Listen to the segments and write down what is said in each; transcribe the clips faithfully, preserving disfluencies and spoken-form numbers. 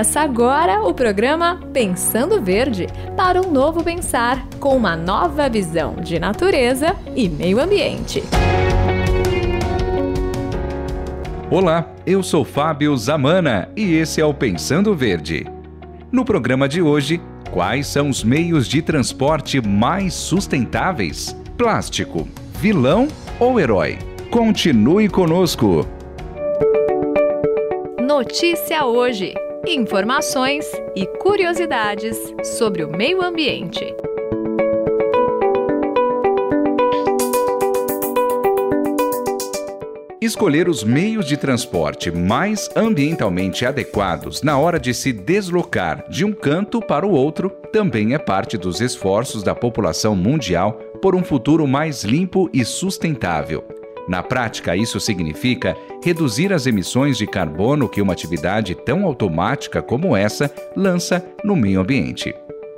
Começa agora o programa Pensando Verde, para um novo pensar, com uma nova visão de natureza e meio ambiente. Olá, eu sou Fábio Zamana e esse é o Pensando Verde. No programa de hoje, quais são os meios de transporte mais sustentáveis? Plástico, vilão ou herói? Continue conosco! Notícia hoje. Informações e curiosidades sobre o meio ambiente. Escolher os meios de transporte mais ambientalmente adequados na hora de se deslocar de um canto para o outro também é parte dos esforços da população mundial por um futuro mais limpo e sustentável. Na prática, isso significa reduzir as emissões de carbono que uma atividade tão automática como essa lança no meio ambiente.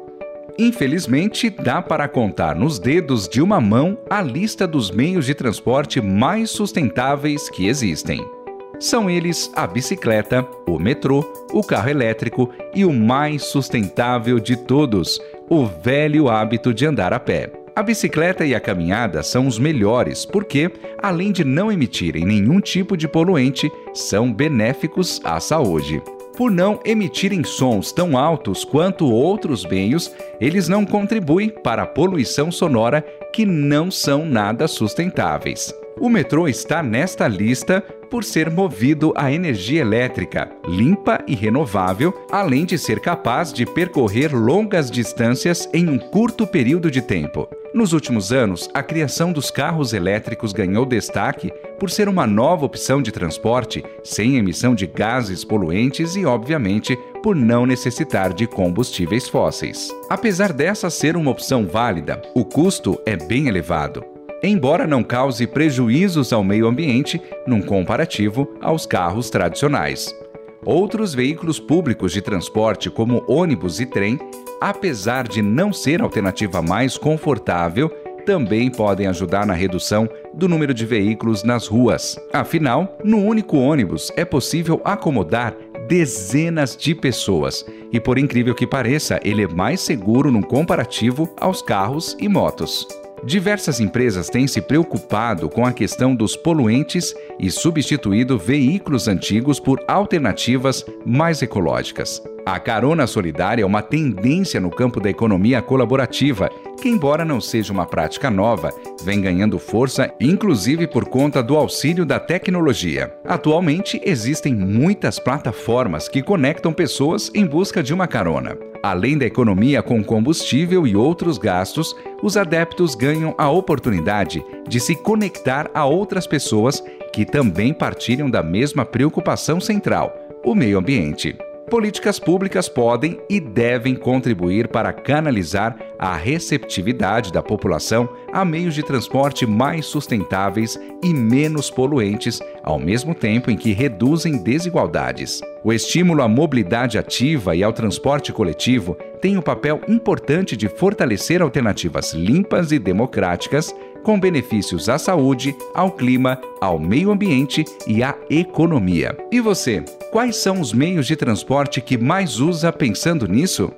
Infelizmente, dá para contar nos dedos de uma mão a lista dos meios de transporte mais sustentáveis que existem. São eles a bicicleta, o metrô, o carro elétrico e o mais sustentável de todos, o velho hábito de andar a pé. A bicicleta e a caminhada são os melhores porque, além de não emitirem nenhum tipo de poluente, são benéficos à saúde. Por não emitirem sons tão altos quanto outros meios, eles não contribuem para a poluição sonora, que não são nada sustentáveis. O metrô está nesta lista por ser movido a energia elétrica, limpa e renovável, além de ser capaz de percorrer longas distâncias em um curto período de tempo. Nos últimos anos, a criação dos carros elétricos ganhou destaque por ser uma nova opção de transporte sem emissão de gases poluentes e, obviamente, por não necessitar de combustíveis fósseis. Apesar dessa ser uma opção válida, o custo é bem elevado, embora não cause prejuízos ao meio ambiente num comparativo aos carros tradicionais. Outros veículos públicos de transporte, como ônibus e trem, apesar de não ser a alternativa mais confortável, também podem ajudar na redução do número de veículos nas ruas. Afinal, no único ônibus é possível acomodar dezenas de pessoas e, por incrível que pareça, ele é mais seguro no comparativo aos carros e motos. Diversas empresas têm se preocupado com a questão dos poluentes e substituído veículos antigos por alternativas mais ecológicas. A carona solidária é uma tendência no campo da economia colaborativa, que, embora não seja uma prática nova, vem ganhando força, inclusive por conta do auxílio da tecnologia. Atualmente, existem muitas plataformas que conectam pessoas em busca de uma carona. Além da economia com combustível e outros gastos, os adeptos ganham a oportunidade de se conectar a outras pessoas que também partilham da mesma preocupação central, o meio ambiente. Políticas públicas podem e devem contribuir para canalizar a receptividade da população a meios de transporte mais sustentáveis e menos poluentes, ao mesmo tempo em que reduzem desigualdades. O estímulo à mobilidade ativa e ao transporte coletivo tem um papel importante de fortalecer alternativas limpas e democráticas, com benefícios à saúde, ao clima, ao meio ambiente e à economia. E você, quais são os meios de transporte que mais usa pensando nisso?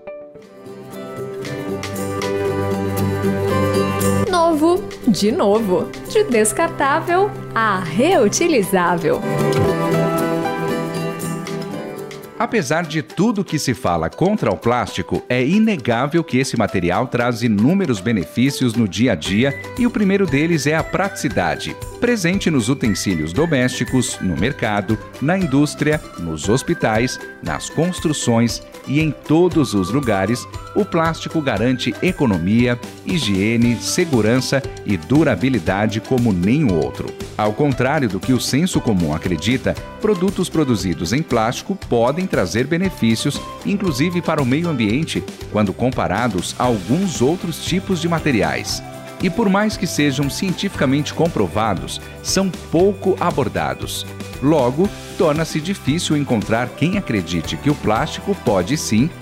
Novo, de novo, de descartável a reutilizável. Apesar de tudo que se fala contra o plástico, é inegável que esse material traz inúmeros benefícios no dia a dia e o primeiro deles é a praticidade, presente nos utensílios domésticos, no mercado, na indústria, nos hospitais, nas construções e em todos os lugares. O plástico garante economia, higiene, segurança e durabilidade como nenhum outro. Ao contrário do que o senso comum acredita, produtos produzidos em plástico podem trazer benefícios, inclusive para o meio ambiente, quando comparados a alguns outros tipos de materiais. E por mais que sejam cientificamente comprovados, são pouco abordados. Logo, torna-se difícil encontrar quem acredite que o plástico pode sim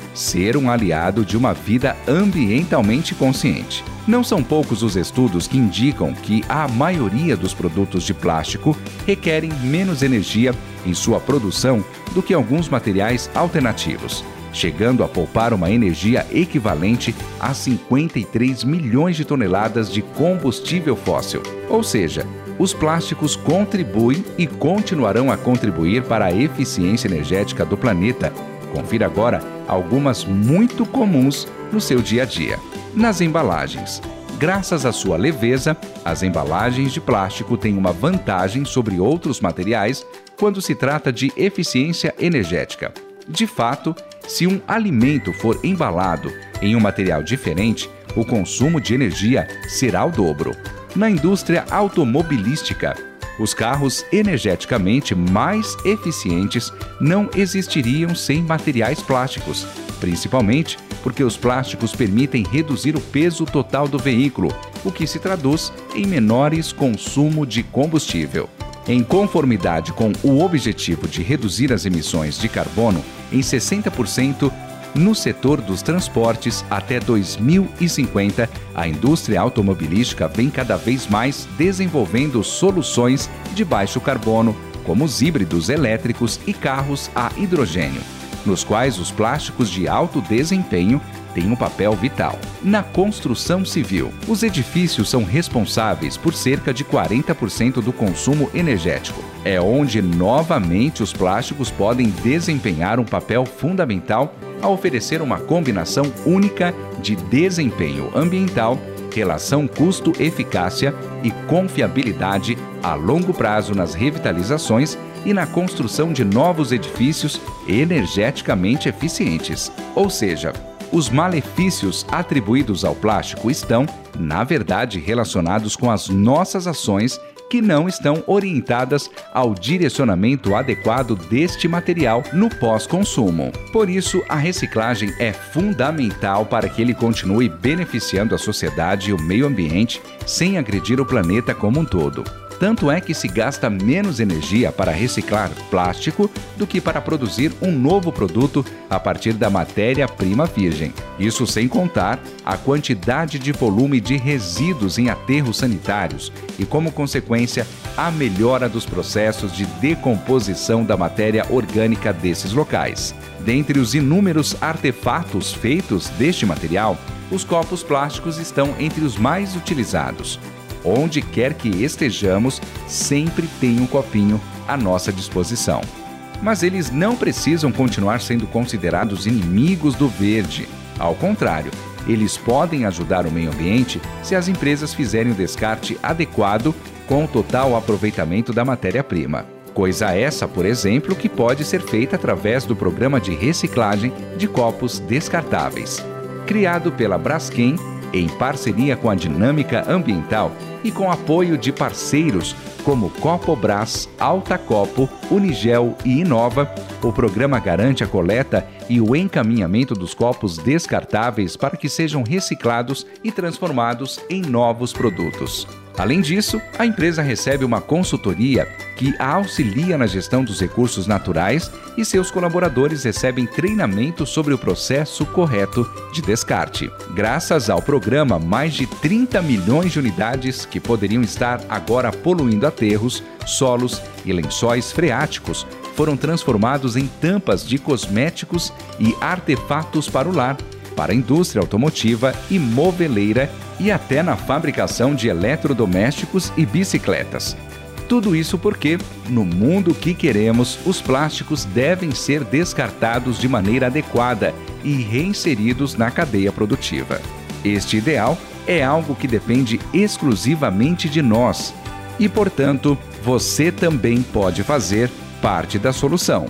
ser um aliado de uma vida ambientalmente consciente. Não são poucos os estudos que indicam que a maioria dos produtos de plástico requerem menos energia em sua produção do que alguns materiais alternativos, chegando a poupar uma energia equivalente a cinquenta e três milhões de toneladas de combustível fóssil. Ou seja, os plásticos contribuem e continuarão a contribuir para a eficiência energética do planeta. Confira agora algumas muito comuns no seu dia a dia. Nas embalagens. Graças à sua leveza, as embalagens de plástico têm uma vantagem sobre outros materiais quando se trata de eficiência energética. De fato, se um alimento for embalado em um material diferente, o consumo de energia será o dobro. Na indústria automobilística, os carros energeticamente mais eficientes não existiriam sem materiais plásticos, principalmente porque os plásticos permitem reduzir o peso total do veículo, o que se traduz em menores consumo de combustível. Em conformidade com o objetivo de reduzir as emissões de carbono em sessenta por cento no setor dos transportes até dois mil e cinquenta, a indústria automobilística vem cada vez mais desenvolvendo soluções de baixo carbono, como os híbridos elétricos e carros a hidrogênio, nos quais os plásticos de alto desempenho têm um papel vital. Na construção civil, os edifícios são responsáveis por cerca de quarenta por cento do consumo energético. É onde, novamente, os plásticos podem desempenhar um papel fundamental a oferecer uma combinação única de desempenho ambiental, relação custo-eficácia e confiabilidade a longo prazo nas revitalizações e na construção de novos edifícios energeticamente eficientes. Ou seja, os malefícios atribuídos ao plástico estão, na verdade, relacionados com as nossas ações que não estão orientadas ao direcionamento adequado deste material no pós-consumo. Por isso, a reciclagem é fundamental para que ele continue beneficiando a sociedade e o meio ambiente sem agredir o planeta como um todo. Tanto é que se gasta menos energia para reciclar plástico do que para produzir um novo produto a partir da matéria-prima virgem. Isso sem contar a quantidade de volume de resíduos em aterros sanitários e, como consequência, a melhora dos processos de decomposição da matéria orgânica desses locais. Dentre os inúmeros artefatos feitos deste material, os copos plásticos estão entre os mais utilizados. Onde quer que estejamos, sempre tem um copinho à nossa disposição. Mas eles não precisam continuar sendo considerados inimigos do verde. Ao contrário, eles podem ajudar o meio ambiente se as empresas fizerem o descarte adequado com o total aproveitamento da matéria-prima. Coisa essa, por exemplo, que pode ser feita através do programa de reciclagem de copos descartáveis. Criado pela Braskem, em parceria com a Dinâmica Ambiental e com apoio de parceiros como Copobras, Altacopo, Unigel e Inova, o programa garante a coleta e o encaminhamento dos copos descartáveis para que sejam reciclados e transformados em novos produtos. Além disso, a empresa recebe uma consultoria que a auxilia na gestão dos recursos naturais e seus colaboradores recebem treinamento sobre o processo correto de descarte. Graças ao programa, mais de trinta milhões de unidades que poderiam estar agora poluindo aterros, solos e lençóis freáticos foram transformados em tampas de cosméticos e artefatos para o lar, para a indústria automotiva e moveleira e até na fabricação de eletrodomésticos e bicicletas. Tudo isso porque, no mundo que queremos, os plásticos devem ser descartados de maneira adequada e reinseridos na cadeia produtiva. Este ideal é algo que depende exclusivamente de nós e, portanto, você também pode fazer parte da solução.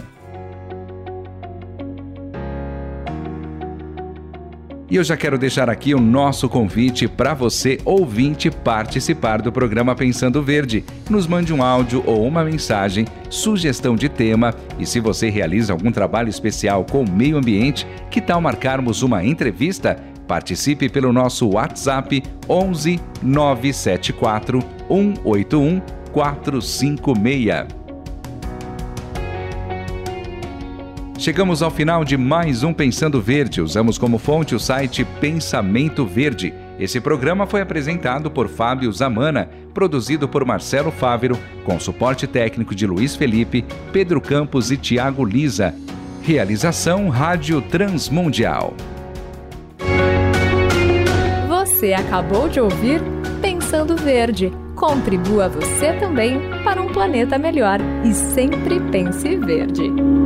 E eu já quero deixar aqui o nosso convite para você, ouvinte, participar do programa Pensando Verde. Nos mande um áudio ou uma mensagem, sugestão de tema, e se você realiza algum trabalho especial com o meio ambiente, que tal marcarmos uma entrevista? Participe pelo nosso WhatsApp onze nove sete quatro um oito um quatro cinco seis. Chegamos ao final de mais um Pensando Verde. Usamos como fonte o site Pensamento Verde. Esse programa foi apresentado por Fábio Zamana, produzido por Marcelo Fávero, com suporte técnico de Luiz Felipe, Pedro Campos e Tiago Lisa. Realização Rádio Transmundial. Você acabou de ouvir Pensando Verde. Contribua você também para um planeta melhor e sempre pense verde.